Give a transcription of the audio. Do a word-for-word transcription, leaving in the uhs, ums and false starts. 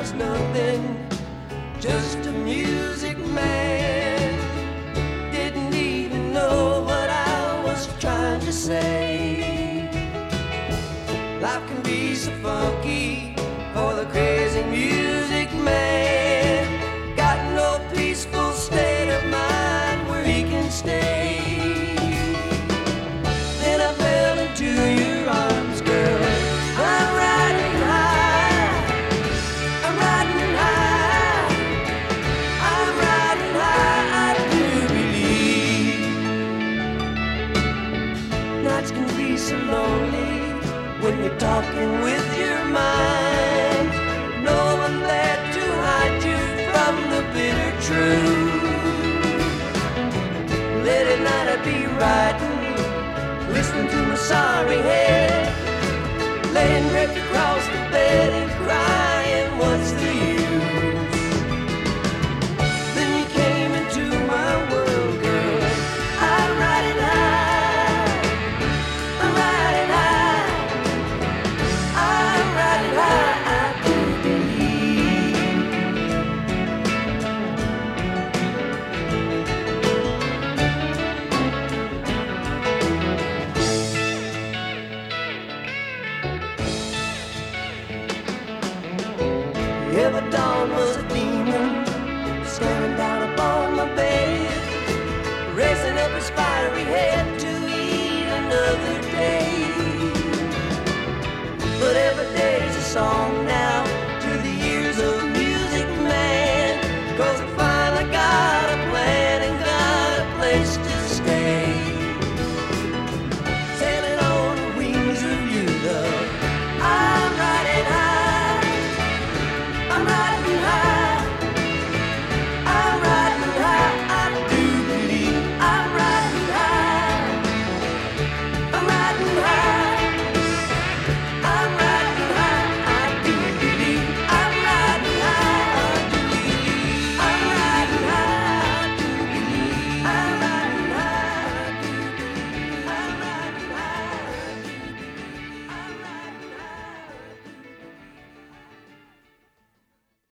was nothing, just a music man. Didn't even know what I was trying to say. Life can be so funky for the crazy music man. Got no peaceful state of mind where he can stay. Then I fell into your arms, girl. I'm riding high, I'm riding high, I'm riding high, I do believe. Nights can be so lonely when you're talking with your mind. No one there to hide you from the bitter truth. Late at night I'd be riding, listening to my sorry head, laying wrecked across the bed and crying, what's the use? Then you came into my world, girl. I'm riding high, I'm riding high, I'm riding high, I do believe. Every dawn was a demon staring down upon my bed, raising up his fiery head to eat another day. But every day's a song